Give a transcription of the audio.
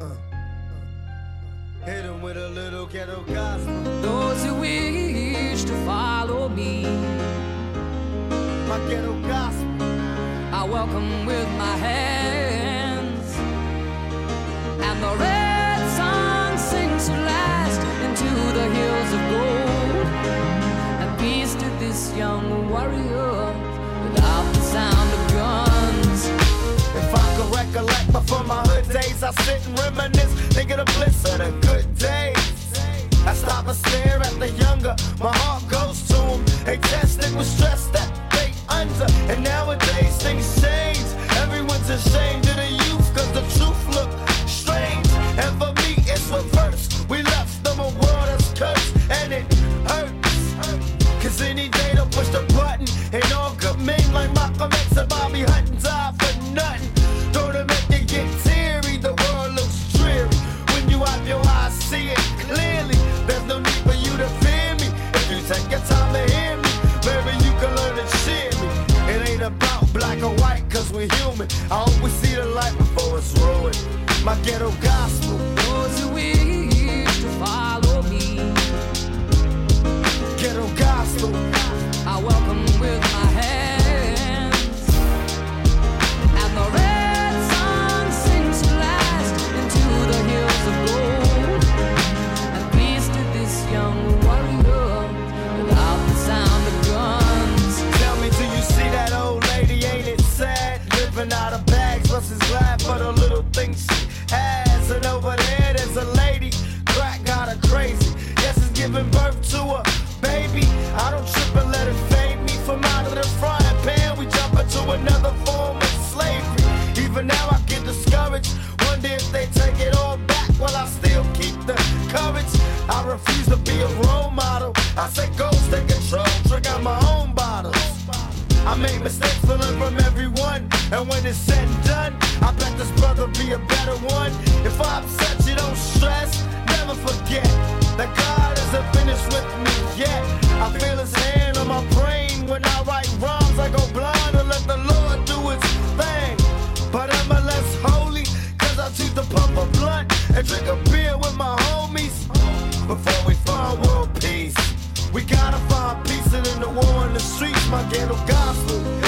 Hit him with a little ghetto gospel. Those who wish to follow me, My ghetto gospel. I welcome with my hands, and the red sun sings to last into the hills of gold, and peace to this young warrior without the sound of guns. If I could recollect before my hood days, I sit and reminisce, think of the bliss of the good days. I stop and stare at the younger, my heart goes to them. They tested with stress that they under, and nowadays things change. Everyone's ashamed of the youth, cause the truth look strange. And for me it's reverse, we left them a world that's cursed, and it hurts. Cause any day they'll push the button, and all good men like Malcolm X and Bobby Hutton die for nothing. Don't it make you get teary, the world looks dreary. When you have your eyes, see it clearly. There's no need for you to fear me. If you take your time to hear me, maybe you can learn to cheer me. It ain't about black or white, cause we're human. I always see the light before it's ruined. My ghetto gospel. Those who wish to follow me, Ghetto gospel. I welcome with my hands, and the red sun sings to last into the hills of gold, and peace to this young warrior without the sound of guns. Tell me, do you see that old lady? Ain't it sad? Living out of bags, plus is glad for the little things she has. And over there's a lady, crack got her crazy. Yes, it's giving birth to a baby. I don't trip and let it fade me. From out of the frying pan, we jump into another form of slavery. Even now I get discouraged, wonder if they take it all back. While I still keep the courage, I refuse to be a role model. I say go, take control, drink out my own bottles. I make mistakes to learn from everyone, and when it's said and done, I bet this brother be a better one. If I upset you, don't stress, never forget that God isn't finished with me yet. I feel his hand on my brain when I write rhymes. I go blind and let the Lord do his thing. But I'm a less holy, cause I choose to pump a blunt and drink a beer with my homies. Before we find world peace, we gotta find peace in the war in the streets. My ghetto gospel.